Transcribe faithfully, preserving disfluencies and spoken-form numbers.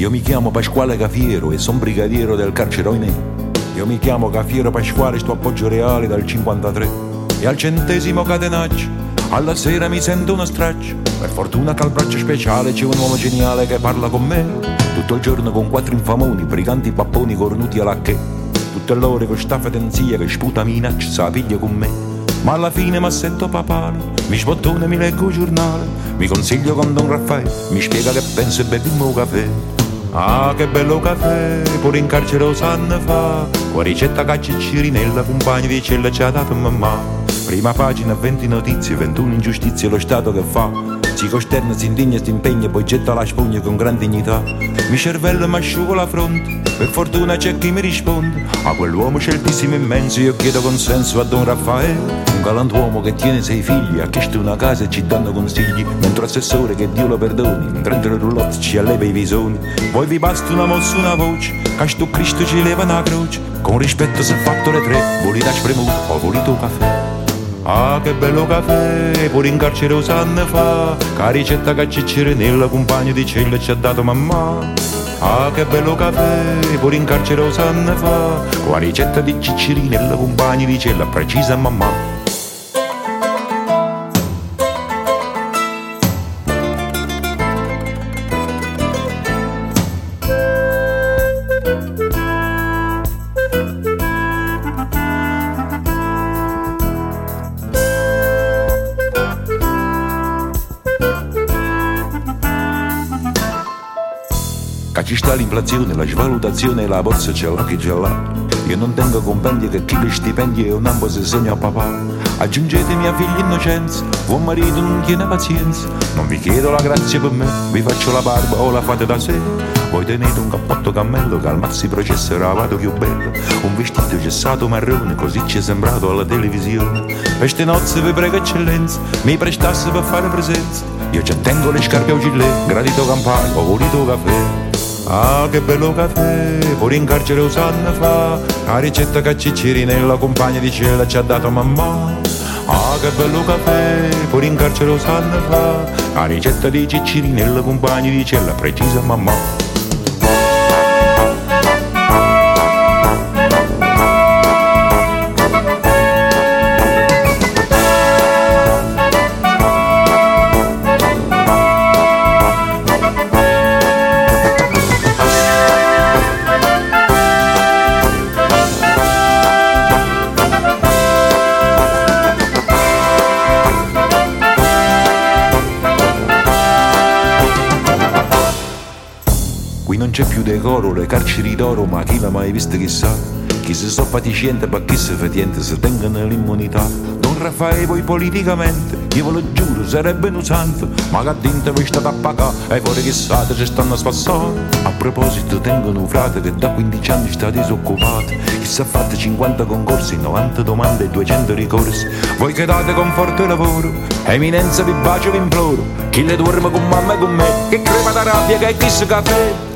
Io mi chiamo Pasquale Cafiero e son brigadiero del carcere Oinè. Io mi chiamo Cafiero Pasquale, sto a Poggio Reale dal cinquantatré. E al centesimo catenaccio, alla sera mi sento una straccia. Per fortuna che al braccio speciale c'è un uomo geniale che parla con me. Tutto il giorno con quattro infamoni, briganti papponi cornuti alla che. Tutte l'ore con sta fedenzia che sputa minaccia, sa piglia con me. Ma alla fine m'assetto papale, mi sbottone, mi leggo il giornale, mi consiglio con Don Raffaele, mi spiega che penso e bevimmo un caffè. Ah, che bello caffè, pure in carcere lo sanno fa, con ricetta caccia e cirinella, compagni di cella ci ha dato mamma. Prima pagina, venti notizie, ventuno ingiustizie, lo Stato che fa, si costerna, si indigna, si impegna, poi getta la spugna con gran dignità. Mi cervello mi asciugo la fronte, per fortuna c'è chi mi risponde. A quell'uomo sceltissimo immenso io chiedo consenso a Don Raffaele, un galantuomo che tiene sei figli, ha chiesto una casa e ci danno consigli, mentre l'assessore, che Dio lo perdoni, in trenta roulotte ci alleva i visoni. Poi vi basta una mossa, una voce, che sto Cristo ci leva una croce, con rispetto se fatto le tre, volete spremuto o volete un caffè. Ah, che bello caffè, pure in carcere lo sanno fa, che ricetta che c'è nella compagna di cella ci ha dato mamma. Ah, che bello caffè, pure in carcere lo sanno fa, con la ricetta di Ciccirinella, compagni di cella, precisa mamma. Ci sta l'inflazione, la svalutazione e la borsa ce l'ha chi ce l'ha. Io non tengo compendi che chi li stipendi è un ambo se sogna a papà. Aggiungetemi a figli innocenza, buon marito non tiene pazienza. Non vi chiedo la grazia per me, vi faccio la barba o la fate da sé. Voi tenete un cappotto cammello che al mazzi processo era vado più bello. Un vestito gessato marrone, così ci è sembrato alla televisione. Per ste nozze vi prego eccellenza, mi prestasse per fare presenza. Io già tengo le scarpe a gilet, gradito campano, ho voluto caffè. Ah, che bello caffè, pure in carcere lo sanno fa, la ricetta che Ciccirinella, compagna di cella, ci ha dato mamma. Ah, che bello caffè, pure in carcere lo sanno fa, la ricetta di Ciccirinella, compagna di cella, precisa mamma. Qui non c'è più decoro, le carceri d'oro, ma chi l'ha mai visto chissà. Chi si so fatiscente, ma chi si fatiente, se tengono l'immunità. Don Raffaele poi politicamente, io ve lo giuro, sarebbe un santo, ma che dentro vi state a pagare, e fuori chissà ci stanno a spassare. A proposito, tengono un frate che da quindici anni sta disoccupato, che si è fatto cinquanta concorsi, novanta domande e duecento ricorsi. Voi che date conforto e lavoro, eminenza vi bacio vi imploro, chi le dorme con mamma e con me, che crema da rabbia che è chissà caffè.